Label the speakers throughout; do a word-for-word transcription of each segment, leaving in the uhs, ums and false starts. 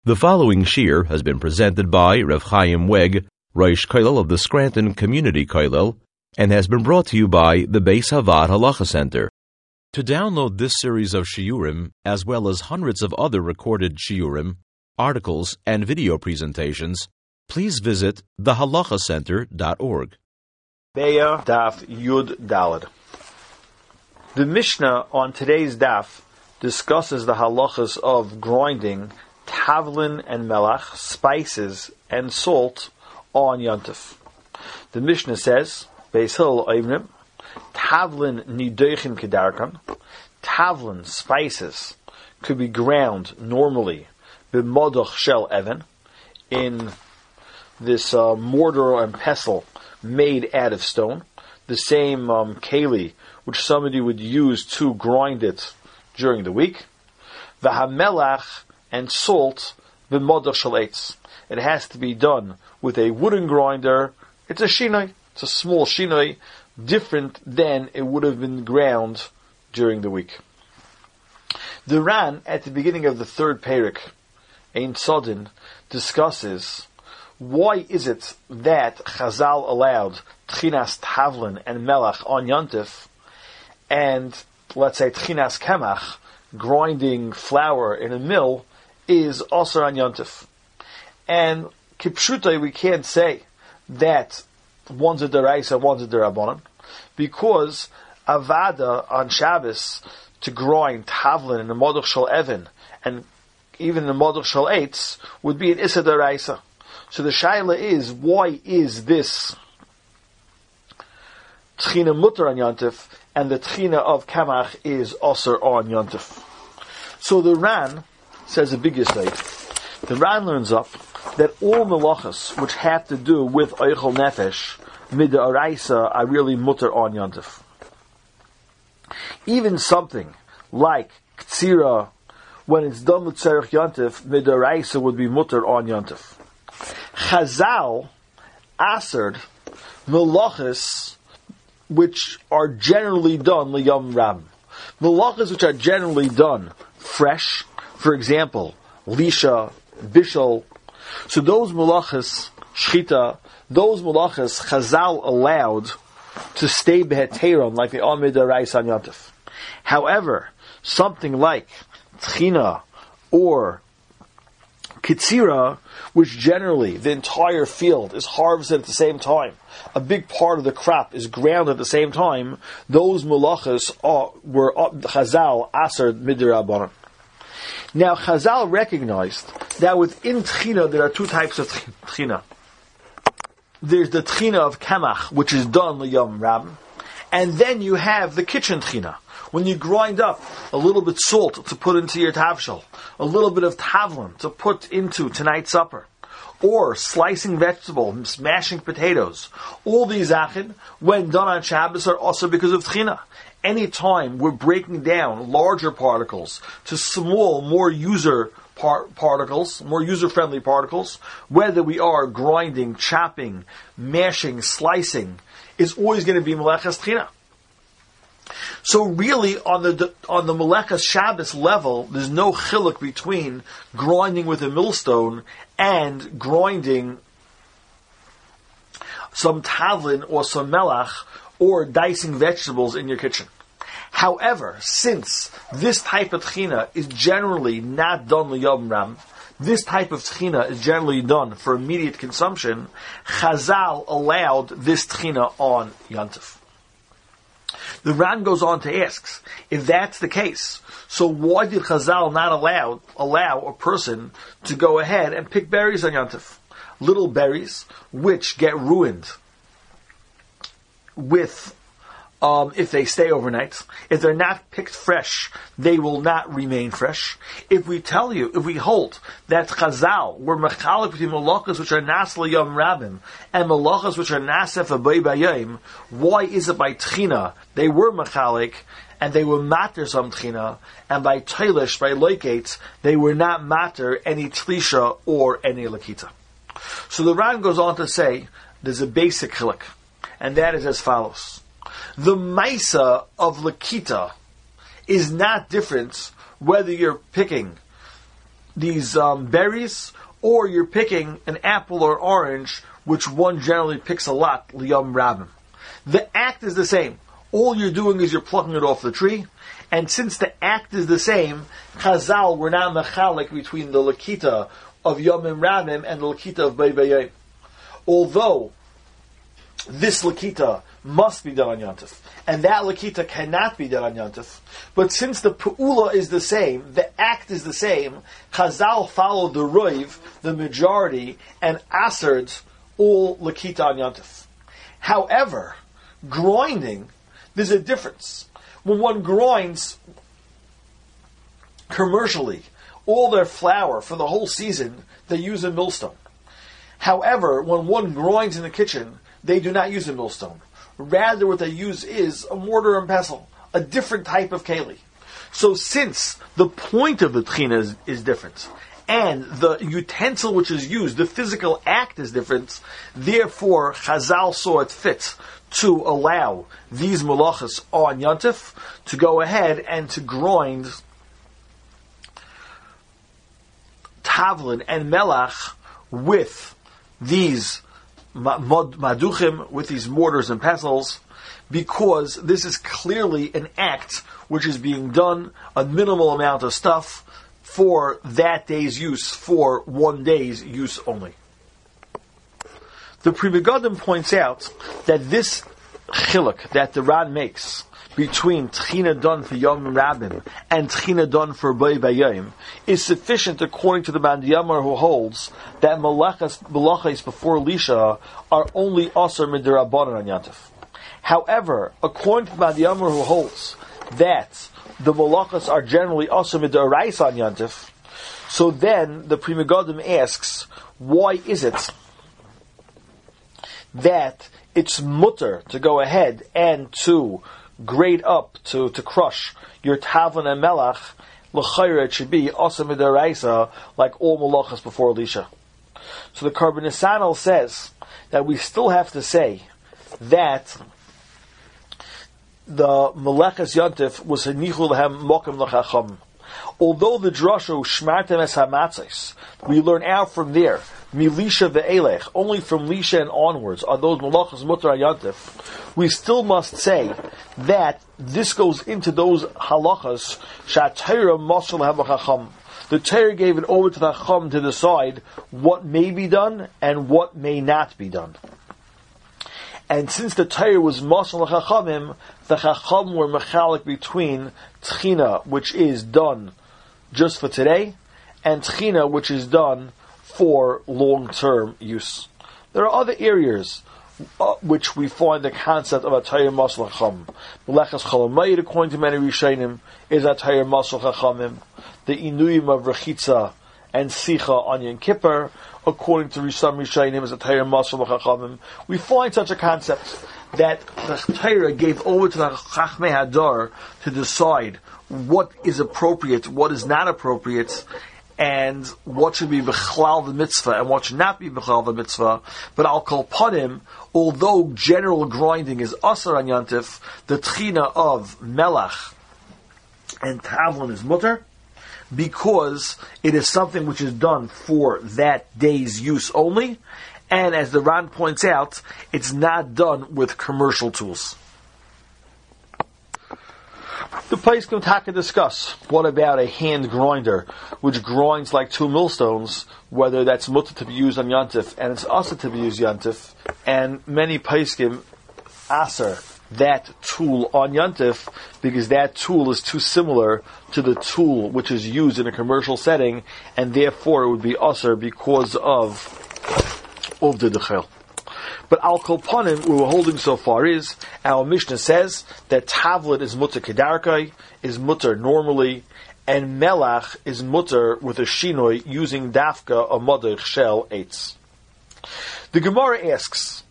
Speaker 1: The following shir has been presented by Rav Chaim Weg, Rosh Kollel of the Scranton Community Kollel, and has been brought to you by the Beis Havad Halacha Center. To download this series of shiurim, as well as hundreds of other recorded shiurim, articles, and video presentations, please visit the halacha center dot org.
Speaker 2: Be'ah Daf Yud Daled. The Mishnah on today's daf discusses the halachas of grinding tavlin and melach, spices and salt on Yontif. The Mishnah says, Beis Hillel Oimrim, tavlin nidoichin kedarkan. Tavlin, spices, could be ground normally b'modoch shel even, in this uh, mortar and pestle made out of stone, the same um, keli which somebody would use to grind it during the week. V'hamelach, and salt, b'modoch shel eitz. It has to be done with a wooden grinder. It's a shinoi. It's a small shinoi, different than it would have been ground during the week. The Ran, at the beginning of the third parak, Ein Sodin, discusses why is it that Chazal allowed tchinas tavlin and melach on Yontif, and let's say tchinas kemach, grinding flour in a mill, is also on Yontif. And kipshutai, we can't say that one's a deraisa, one's a derabanan, because avada on Shabbos to grind tavlin in the modoch shel even and even the modoch shel eitz would be an issa deraisa. So the shaila is, why is this tchina mutter on Yontif and the tchina of kamach is also on Yontif? So the Ran says the biggest thing. The Ran learns up that all melachas which have to do with oichel nefesh mid'oraisa are really mutter on Yontif. Even something like ktsira, when it's done with tzarech Yontif, mid'oraisa would be mutter on Yontif. Chazal asered melachas which are generally done liyom ram. Melachas which are generally done fresh, for example, lisha, bishul. So those melachas, shchita, those melachas Chazal allowed to stay beheteron like the Amid Arais on Yontif. However, something like tchina or kitzira, which generally the entire field is harvested at the same time, a big part of the crop is ground at the same time, those melachas are, were Chazal aser midrabanan. Now, Chazal recognized that within tchina there are two types of tchina. There's the tchina of kamach, which is done liyom ram, and then you have the kitchen tchina, when you grind up a little bit salt to put into your tavshel, a little bit of tavlin to put into tonight's supper, or slicing vegetables, smashing potatoes. All these achin, when done on Shabbos, are also because of tchina. Anytime we're breaking down larger particles to small, more user par- particles, more user-friendly particles, whether we are grinding, chopping, mashing, slicing, is always going to be melechas tchina. So really, on the on the melechas Shabbos level, there's no chiluk between grinding with a millstone and grinding some tavlin or some melach, or dicing vegetables in your kitchen. However, since this type of tchina is generally not done liyom ram, this type of tchina is generally done for immediate consumption, Chazal allowed this tchina on Yontif. The Ran goes on to ask, if that's the case, so why did Chazal not allow allow a person to go ahead and pick berries on Yontif? Little berries, which get ruined with, um, if they stay overnight. If they're not picked fresh, they will not remain fresh. If we tell you, if we hold that Chazal were mechalik between malachas which are nas l'yom rabim and malachas which are nasef abayim bayim, why is it by tchina they were mechalik and they were matter some tchina, and by tailish, by loikates, they were not matter any tlisha or any lakita? So the Ran goes on to say there's a basic chiluk, and that is as follows. The maisa of lakita is not different whether you're picking these um, berries, or you're picking an apple or orange, which one generally picks a lot, liyom rabim. The act is the same. All you're doing is you're plucking it off the tree, and since the act is the same, Chazal were not mechalik between the lakita of yomim rabim and the lakita of bay bayayim. Although this lakita must be done on Yantif, and that lakita cannot be done on Yantif, but since the pu'ula is the same, the act is the same, Chazal followed the roiv, the majority, and asered all lakita on Yantif. However, grinding, there's a difference. When one grinds commercially all their flour for the whole season, they use a millstone. However, when one grinds in the kitchen, they do not use a millstone. Rather, what they use is a mortar and pestle, a different type of keli. So since the point of the tchina is, is different, and the utensil which is used, the physical act is different, therefore Chazal saw it fit to allow these malachas on Yantif to go ahead and to grind tavlin and melach with these maduchim, with these mortars and pestles, because this is clearly an act which is being done, a minimal amount of stuff for that day's use, for one day's use only. The Pri Megadim points out that this chiluk that the Ran makes between tchina done for Yom Rabim and tchina done for Bay Bayayim is sufficient according to the Bandiyamar, who holds that malachas malachas before Lisha are only aser midirabanan on Yantif. However, according to the Bandiyamar, who holds that the malachas are generally aser midiraisa on Yantif, so then the Pri Megadim asks, why is it that it's mutter to go ahead and to grate up, to, to crush your tavlin and melach? L'chayra, it should be asa midaraisa, like all malachas before Elisha. So the Karban Nisanel says that we still have to say that the malachas yantif was a nichul lehem mokem l'chacham. Although the drasha shmartem es hamatzos, we learn out from there, milisha ve'elech, only from lisha and onwards are those malachas mutar yantif. We still must say that this goes into those halachas shatayra masal ha'chacham. The Torah gave it over to the chacham to decide what may be done and what may not be done. And since the Torah was masal ha'chachamim, the chacham were mechalik between tchina, which is done just for today, and tchina, which is done for long-term use. There are other areas uh, which we find the concept of a Torah masal ha'chacham. Melechas chalamayid, according to many Rishonim, is a Torah masal ha'chachamim. The inuyim of rechitza and sicha on Yom Kippur, according to some Rishonim, is a Torah masal ha'chachamim. We find such a concept that the Torah gave over to the Chachmei Hadar to decide what is appropriate, what is not appropriate, and what should be b'chlal the mitzvah and what should not be b'chlal the mitzvah. But al kol panim, although general grinding is asar on yantif, the tchina of melach and tavlin is mutter, because it is something which is done for that day's use only, and as the Ran points out, it's not done with commercial tools. The Poskim Taka discuss, what about a hand grinder, which grinds like two millstones, whether that's mutter to be used on Yantif, and it's also to be used Yantif, and many Poskim aser that tool on Yantif, because that tool is too similar to the tool which is used in a commercial setting, and therefore it would be aser because of of the dechel. But al kol panim, we were holding so far is, our Mishnah says that tavlet is mutter kedarkai, is mutter normally, and melach is mutter with a shinoi using dafka a modich shell eitz. The Gemara asks,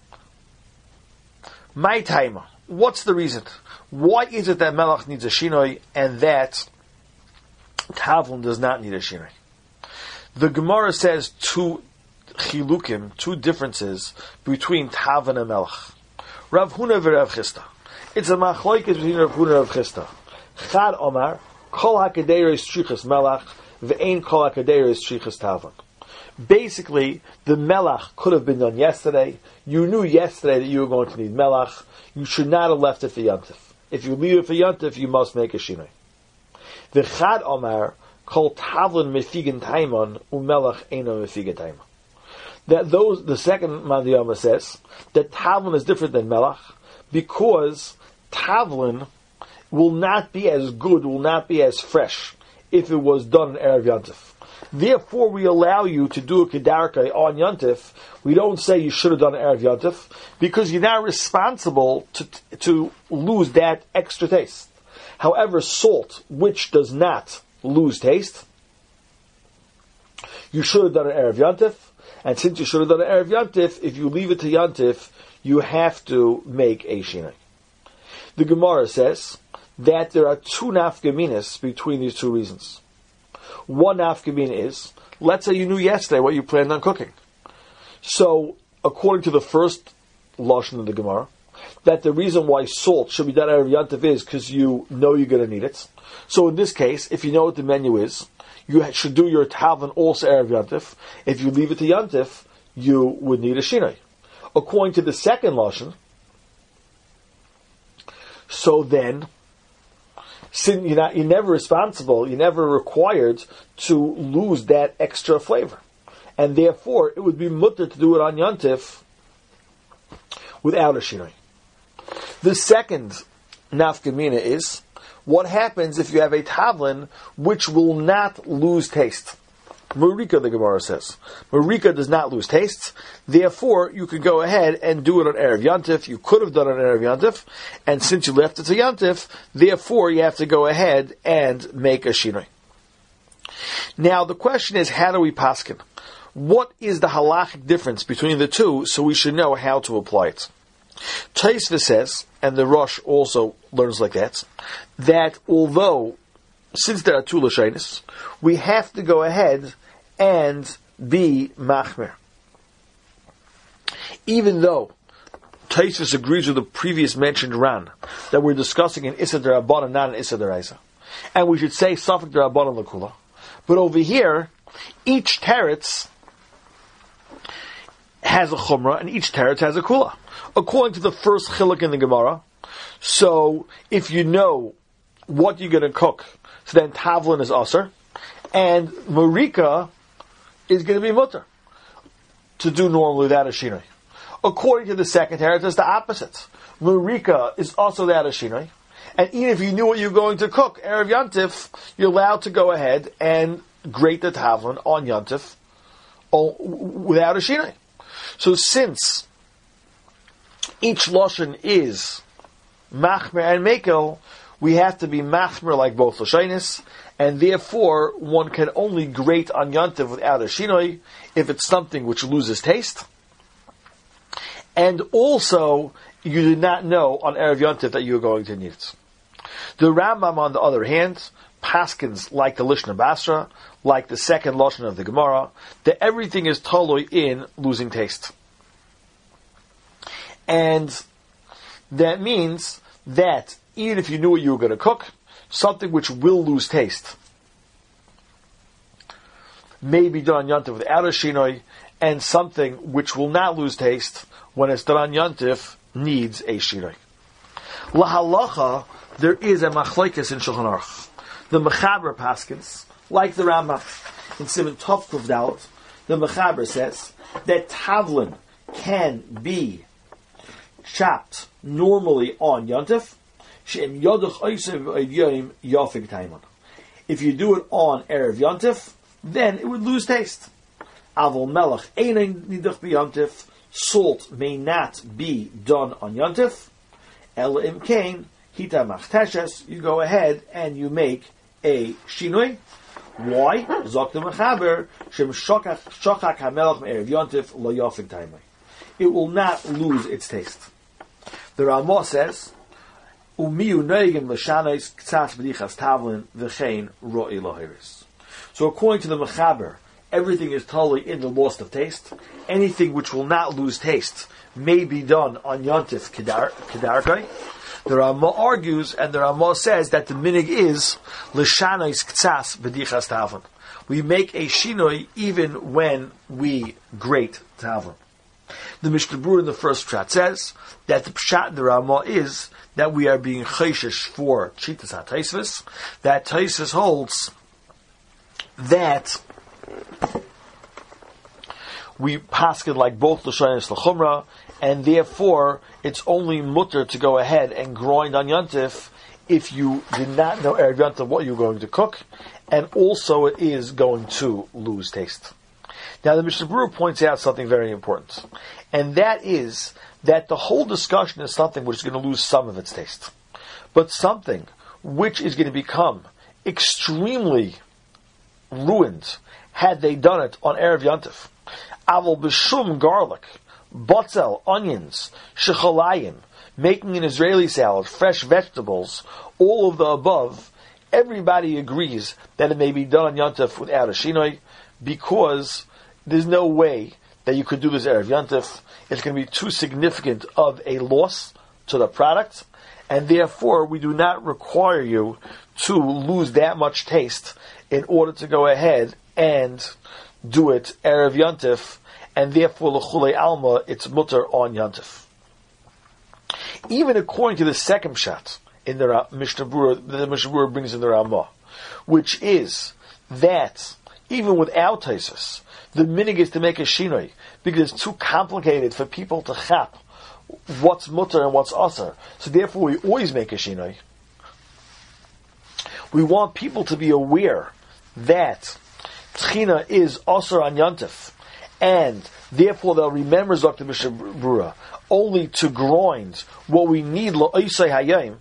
Speaker 2: my time, what's the reason? Why is it that melach needs a shinoi and that tavlin does not need a shinoi? The Gemara says two chilukim, two differences between Tav and Melech. Rav Huna and Rav Chisda. It's a machlokes between Rav Huna and Rav Chisda. Chad Omar, Kol HaKedeiros Shrichas Melech, Ve'ein kol hakadeir is shrichas tavlin. Basically, the melach could have been done yesterday. You knew yesterday that you were going to need melach. You should not have left it for Yontif. If you leave it for Yontif, you must make a shinoi. V'chad omar kol tavlin mefigen taimon umelach eino mefigen taimon. That those the second Mandiyama says that tavlin is different than melach because tavlin will not be as good, will not be as fresh if it was done in Erev Yontif. Therefore, we allow you to do a kedarka on Yontif. We don't say you should have done Erev Yontif because you're not responsible to to lose that extra taste. However, salt, which does not lose taste, you should have done an Erev Yontif. And since you should have done an Erev Yontif, if you leave it to Yontif, you have to make a shinoi. The Gemara says that there are two nafkaminas between these two reasons. One nafkamina is, let's say you knew yesterday what you planned on cooking. So, according to the first lashon of the Gemara, that the reason why salt should be done Erev Yontif is because you know you're going to need it. So in this case, if you know what the menu is, you should do your tavlin also Erev Yontif. If you leave it to Yontif, you would need a shinoi. According to the second lashon, so then, since you're, not, you're never responsible, you're never required to lose that extra flavor. And therefore, it would be mutter to do it on Yontif without a shinoi. The second nafkamina is, what happens if you have a tavlin which will not lose taste? Marika, the Gemara says. Marika does not lose taste. Therefore, you could go ahead and do it on Erev Yontif. You could have done it on Erev Yontif. And since you left it to Yontif, therefore you have to go ahead and make a shinoi. Now, the question is, how do we paskin? What is the halachic difference between the two so we should know how to apply it? Taisva says, and the Rosh also learns like that, that although, since there are two lashonos, we have to go ahead and be machmer. Even though Taisva agrees with the previous mentioned Ran, that we're discussing in Issa D'Rabbanan, not in Issa D'Oraisa, and we should say Safek D'Rabbanan L'Kula, but over here, each teretz has a chumrah, and each teretz has a kula. According to the first chiluk in the Gemara, so if you know what you're going to cook, so then tavlin is aser, and marika is going to be mutter to do normally without a shinoi. According to the second teretz, it's the opposite. Marika is also without a shinoi, and even if you knew what you're going to cook, Erev Yontif, you're allowed to go ahead and grate the tavlin on Yontif without a shinoi. So since each lashon is machmer and mekel, we have to be machmer like both lashonis, and therefore one can only grate on Yontif without a shinoi if it's something which loses taste. And also, you did not know on Erev Yontif that you were going to need it. The Rambam, on the other hand, paskins like the Lishna Basra, like the second lashon of the Gemara, that everything is totally in losing taste. And that means that even if you knew what you were going to cook, something which will lose taste may be done on Yontif without a shinoi, and something which will not lose taste when it's done on Yontif needs a shinoi. Lahalacha, there is a machlekes in Shulchan Aruch. The Mechaber paskins, like the Rambam in Siman Tov Kuf Dalet, the Mechaber says that tavlin can be chopped normally on Yontif. If you do it on Erev Yontif, then it would lose taste. Avol melech einay nidach b'Yontif. Salt may not be done on Yontif. Ela im kain hita machteshes. You go ahead and you make a shinoi. Why? Zok the Mechaber shem shokach shokach hamelach me'erev Yontif lo yofik taimai. It will not lose its taste. The Ramah says, "Umiu neigim l'shanos k'tzas b'dichas tavlin v'chein ro'i lohiris." So according to the Mechaber, everything is totally in the loss of taste. Anything which will not lose taste may be done on Yontif Kedarkai. The Ramah argues, and the Ramah says that the minig is l'shanos ktsas b'dichas tavon. We make a shinoi even when we grate tavon. The Mishnah Berurah in the first pshat says that the pshat in the Ramah is that we are being chayshish for Chitas HaTaisvis, that Taisvis holds that we paskin like both l'shanos l'chumra, and therefore it's only mutter to go ahead and grind on Yontif if you did not know Erev Yontif what you're going to cook, and also it is going to lose taste. Now the Mishnah Berurah points out something very important, and that is that the whole discussion is something which is going to lose some of its taste, but something which is going to become extremely ruined had they done it on Erev Yontif. Aval b'shum garlic, botzel, onions, shechalayim, making an Israeli salad, fresh vegetables, all of the above, everybody agrees that it may be done on Yontif without a shinoi, because there's no way that you could do this Erev Yontif. It's going to be too significant of a loss to the product, and therefore we do not require you to lose that much taste in order to go ahead and do it Erev Yontif, and therefore l'chulei alma, it's mutter on Yontif. Even according to the second pshat in the Ra- Mishnah Berurah, the Mishnah Berurah brings in the Ramah, which is that even without Taisus, the minig is to make a shinoi, because it's too complicated for people to chap what's mutter and what's aser. So therefore we always make a shinoi. We want people to be aware that Tchina is aser on Yontif, and therefore they'll remember Zok Mishnah Berurah only to grind what we need la'isay hayayim.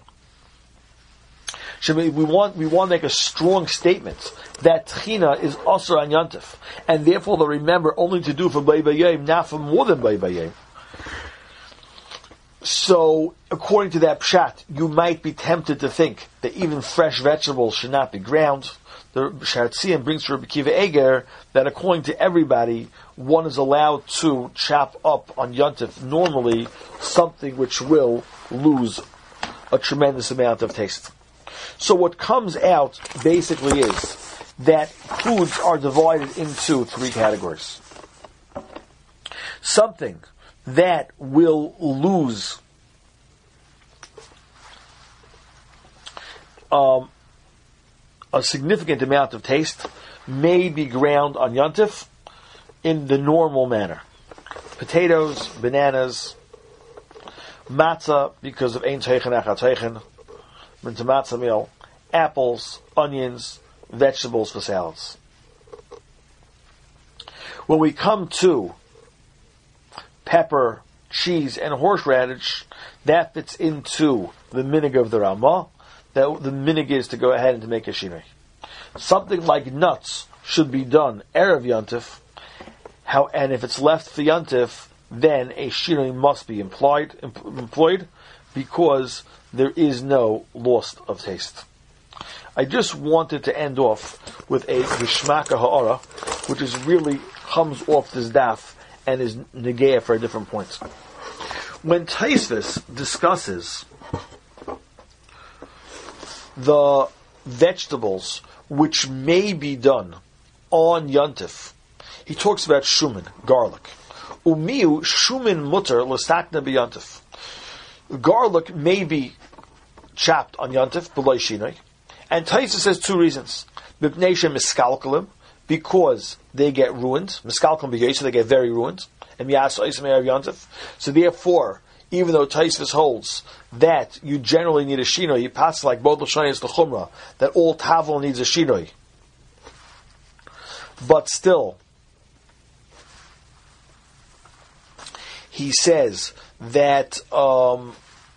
Speaker 2: We want we want to make a strong statement that Tchina is aser on Yontif, and therefore they'll remember only to do for Bay Bayayim, not for more than Bay Bayayim. So, according to that pshat, you might be tempted to think that even fresh vegetables should not be ground. The Shartzian brings to Rabbi Kiva Eger that according to everybody, one is allowed to chop up on Yontif normally something which will lose a tremendous amount of taste. So what comes out basically is that foods are divided into three categories. Something that will lose um, a significant amount of taste may be ground on Yontif in the normal manner. Potatoes, bananas, matzah because of ein teichen echad teichen, minta matzah meal, apples, onions, vegetables for salads. When we come to pepper, cheese, and horseradish, that fits into the minig of the Ramah, that the minig is to go ahead and to make a shinoi. Something like nuts should be done Erev Yontif, how, and if it's left for Yontif, then a shinoi must be employed, employed because there is no loss of taste. I just wanted to end off with a Gishmaka Ha'ara, which is really comes off this daf and is negea for a different point. When Taisvis discusses the vegetables which may be done on Yontif, he talks about shumin, garlic. Umiu shumin mutter l'stakna b'Yontif. Garlic may be chopped on Yontif, b'loi shinoi. And Taisa says two reasons. B'pnei miskalkalim, because they get ruined. Miskalkalim b'yoy, so they get very ruined. And miyas oisem erev Yontif. So therefore, even though Taisvis holds that you generally need a shinoi, you pass like both l'shayis l'chumra, that all tavol needs a shinoi. But still, he says that um,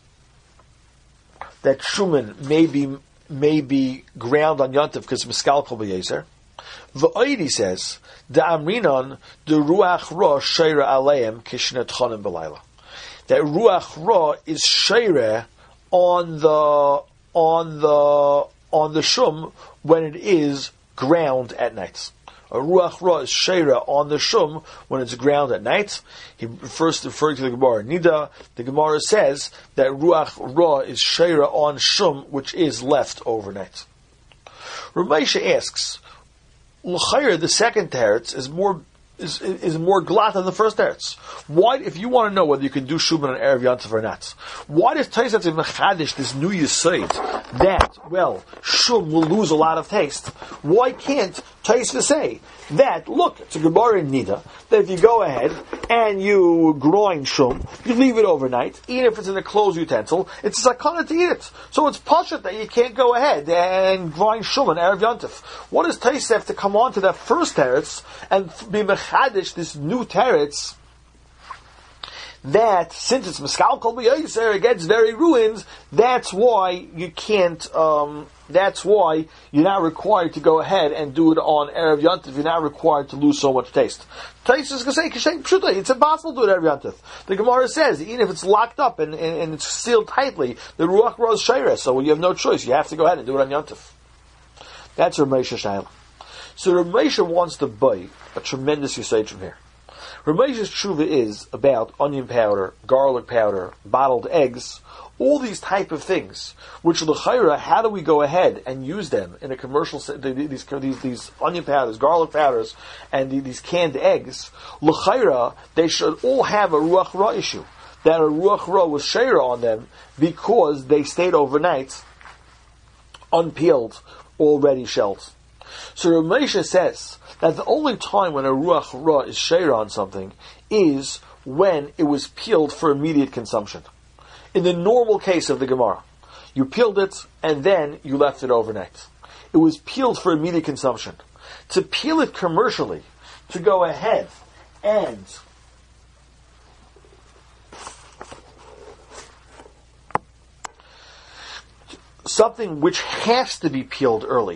Speaker 2: that shumin may be may be ground on Yontif because miskal kol b'yeser. V'oidi says the amrinon the ruach ra sheira aleim kishnat chonim b'layla. That ruach ra is sheira on the on the on the shum when it is ground at night. a ruach ra is sheira on the shum when it's ground at night. He first referring to the Gemara Nida. The Gemara says that ruach ra is sheira on shum which is left overnight. Ramesha asks, l'chayr, the second teretz is more is is more glat than the first teretz. Why, if you want to know whether you can do Shuman on Erev Yantav or not, why does Taisat Mechadish this new Yesod that, well, Shum will lose a lot of taste? Why can't Taisat say that, look, it's a Gemara in Nida, that if you go ahead and you grind Shum, you leave it overnight, even if it's in a closed utensil, it's a sakana to eat it. So it's pashat that you can't go ahead and grind Shum on Erev Yantav. What does Taisat have to come on to that first teretz and be Mechadish, this new teretz, that since it's Meskal Kol B'Yoser, it gets very ruined, that's why you can't, um, that's why you're not required to go ahead and do it on Erev Yantif. You're not required to lose so much taste. Taste is going to say, Kishen Pshuta, it's impossible to do it Erev Yantif. The Gemara says, even if it's locked up and, and, and it's sealed tightly, the Ruach Ra is Sheira, so you have no choice. You have to go ahead and do it on Yantif. That's Ramesha Shaila. So Ramesha wants to buy a tremendous usage from here. Ramesha's tshuva is about onion powder, garlic powder, bottled eggs, all these type of things, which l'chayra, how do we go ahead and use them in a commercial, these, these, these onion powders, garlic powders, and these canned eggs, l'chayra, they should all have a ruach ra issue, that a ruach ra was sheira on them because they stayed overnight, unpeeled, already shelled. So Ramesha says that the only time when a ruach ra is sheira on something is when it was peeled for immediate consumption. In the normal case of the Gemara, you peeled it and then you left it overnight. It was peeled for immediate consumption. To peel it commercially, to go ahead and something which has to be peeled early.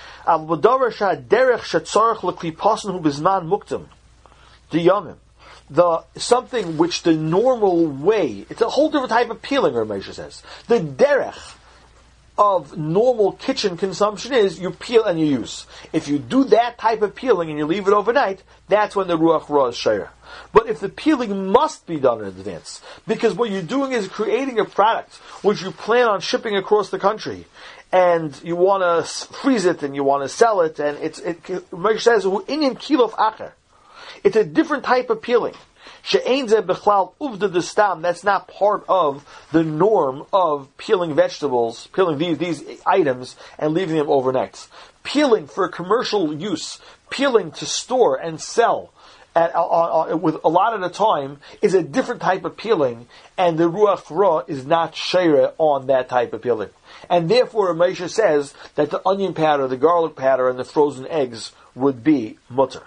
Speaker 2: The something which the normal way, it's a whole different type of peeling, Ramesha says. The derech of normal kitchen consumption is you peel and you use. If you do that type of peeling and you leave it overnight, that's when the ruach ra is sheira. But if the peeling must be done in advance, because what you're doing is creating a product which you plan on shipping across the country, and you want to freeze it and you want to sell it, and it's it Ramesha says inyan kilof acher. It's a different type of peeling. That's not part of the norm of peeling vegetables, peeling these, these items and leaving them overnight. Peeling for commercial use, peeling to store and sell at, uh, uh, with a lot of the time is a different type of peeling, and the ruach ra is not sheira on that type of peeling. And therefore Ramesha says that the onion powder, the garlic powder, and the frozen eggs would be mutter.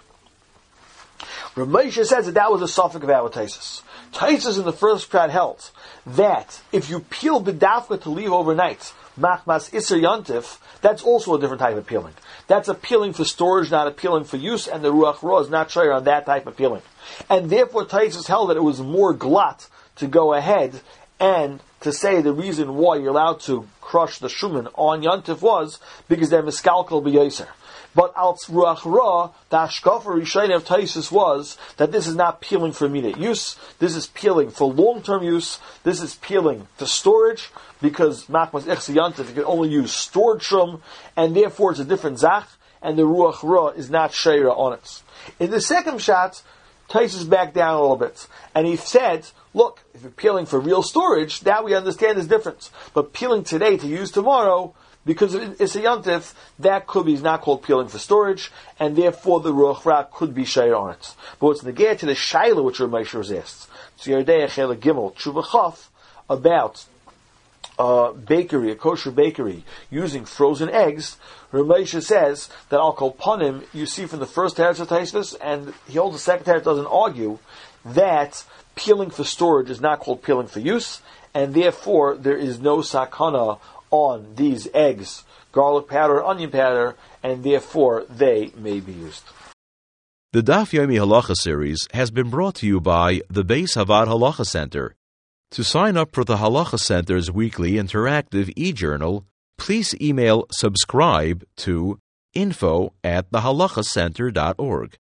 Speaker 2: Ramesha says that that was a suffix of our Taisus. Taisus in the first crowd held that if you peel b'dafka to leave overnight, machmas iser yantif, that's also a different type of peeling. That's a peeling for storage, not a peeling for use, and the ruach ra is not shayr on that type of peeling. And therefore Taisus held that it was more glut to go ahead and to say the reason why you're allowed to crush the shuman on yantif was because they're miskalkal b'yoser. But al ruach ra, the hashkafa rishayna of Taisus was that this is not peeling for immediate use. This is peeling for long-term use. This is peeling for storage because machmas ichsi yantif you can only use stored shum, and therefore it's a different zach, and the ruach ra is not sheira on it. In the second shot, Taisus backed down a little bit, and he said, "Look, if you're peeling for real storage, that we understand is different. But peeling today to use tomorrow." Because it's a yantif, that could be not called peeling for storage, and therefore the ruach ra could be shayr on it. But what's negated to the shayla which Ramesha was asked, so Yerdei Chela Gimel Tshuva Chaf about uh, bakery, a kosher bakery using frozen eggs. Ramesha says that al kol panim you see from the first teretz of Taisvis, and he holds the second teretz doesn't argue that peeling for storage is not called peeling for use, and therefore there is no sakana on these eggs, garlic powder, onion powder, and therefore they may be used.
Speaker 1: The Daf Yomi Halacha series has been brought to you by the Beis Havad Halacha Center. To sign up for the Halacha Center's weekly interactive e-journal, please email subscribe to info at the halacha center dot org.